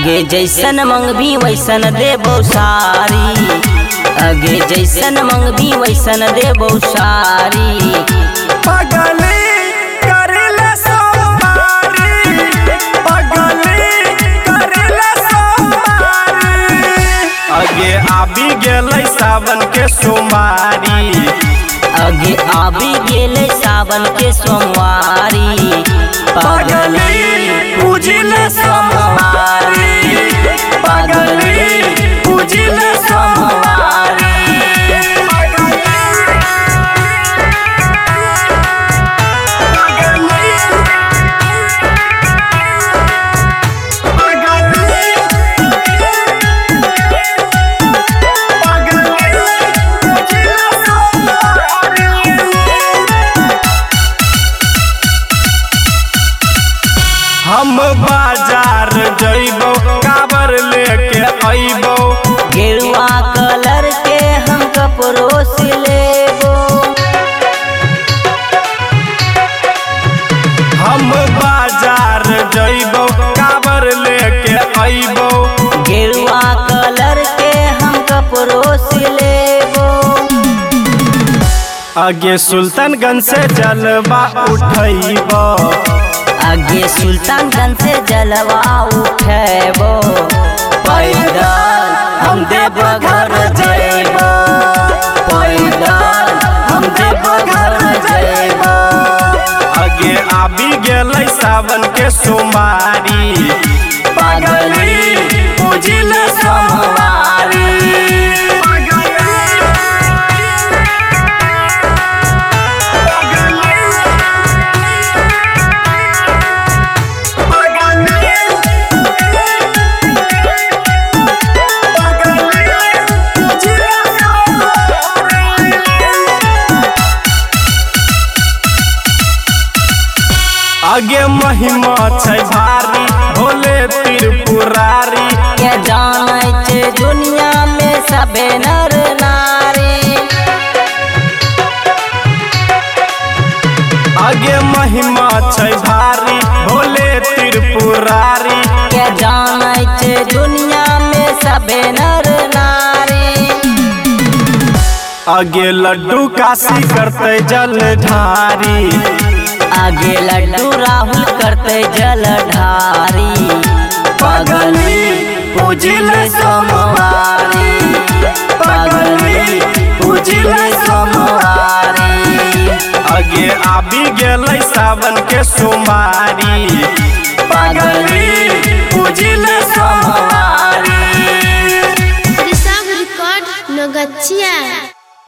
आगे जैसन मंगबी वैसन देबो सारी, आगे जैसन मंगबी वैसन देबो सारी। पगली करेला सोमवारी, पगली करेला सोमवारी। आगे आबी गेलै सावन के सोमवारी, आगे आबी गेलै सावन के सोमवारी। पगली पूजिले सोमवारी, पगली पूजिले सोमवारी। हम बाजार जइबो काबर लेके अइबो, गेरुआ कलर के हम कपड़ों से लेबो। हम बाजार जइबो काबर लेके अइबो, गेरुआ कलर के हम कपड़ों से लेबो। आगे सुल्तानगंज से जलवा उठैबो, आगे सुल्तानगंज से जलवा उठेबो। पैदल हम देवघर जइबो, पैदल हम देवघर जइबो। आगे आबी गेलै सावन के सोमवारी, पगली पूजिले सोमवारी। आगे महिमा छै भारी भोले त्रिपुरारी, के जानै छै दुनिया में सबे नर नारी। आगे महिमा छै भारी भोले त्रिपुरारी, के जानै छै दुनिया में सबे नर नारी। आगे लड्डू काशी करते जलधारी, आगे लड्डू राहुल करते जलधारी। पगली पूजिले सोमवारी, पगली पूजिले सोमवारी। आगे आबी गेलै सावन के सोमवारी,